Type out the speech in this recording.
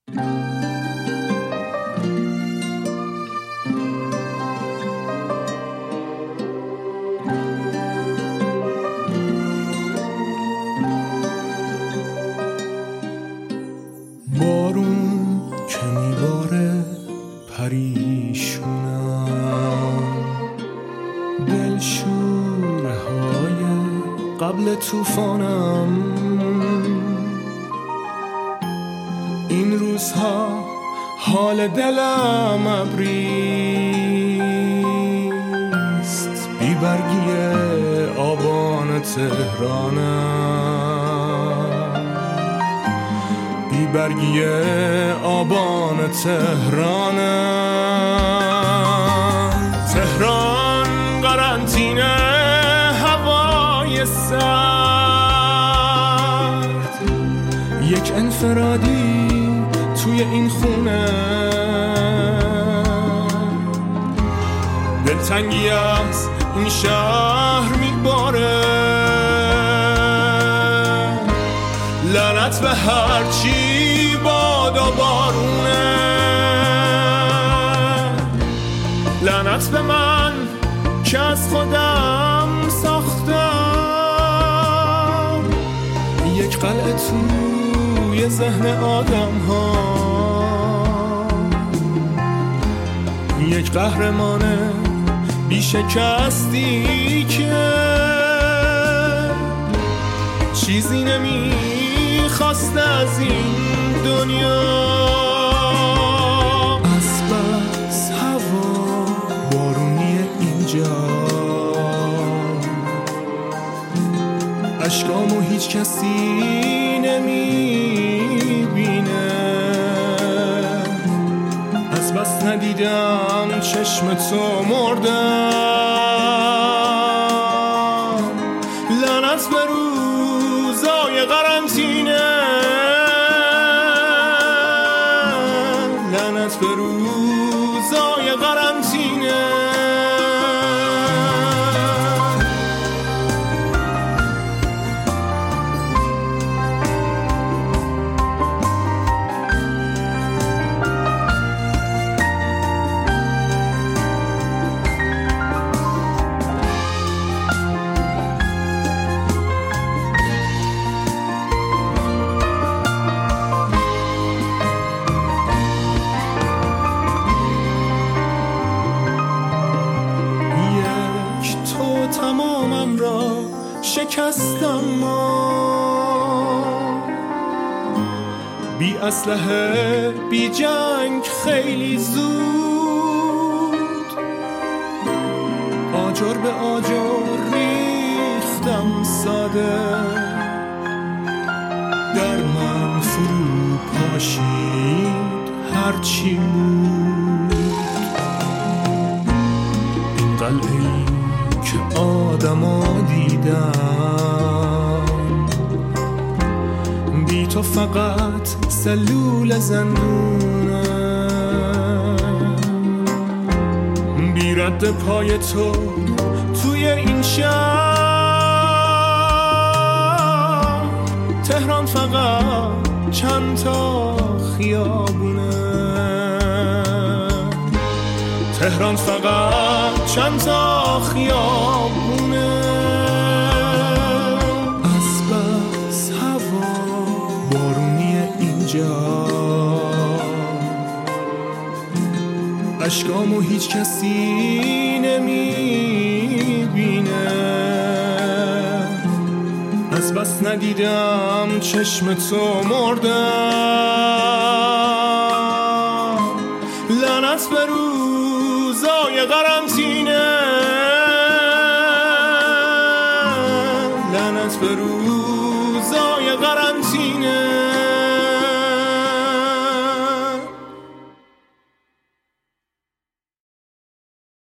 بارون که میباره پریشونم، دلشورهای قبل طوفانم. این روزها حال دلم ابریست، بیبرگی آبان تهرانم، بیبرگی آبان تهرانم. تهران قرنطینه هوای سرد، یک انفرادی توی این خونه، دلتنگی از این شهر میباره. لعنت به هرچی باد و بارونه، لعنت به من که از خودم ساختم یک قلعه توی ذهن آدم ها، یک قهرمان بی شکستی که چیزی نمیخواست از این دنیا. از بس هوا بارونی اینجا، اشکامو هیچ کسی نمیبینه. از بس ندیدم چشم تو مردم. لعنت به روزای قرنطینه، لعنت به روزای قرنطینه. تمامم را شکستم، بی اسلحه بی جنگ خیلی زود، آجر به آجر ریختم ساده، در من فرو پاشید هرچی بود. این قلعه‌ای که آدم‌ها دیدم، بی تو فقط سلول زندونه، بی رد پای تو توی این شهر. تهران فقط چند تا خیابونه، تهران فقط چند تا خیابونه. از بس هوا بارونی اینجا، اشکامو هیچ کسی نمیبینه. از بس ندیدم چشم تو مردم. لعنت به روزای قرنطینه، لعنت به روزای قرنطینه.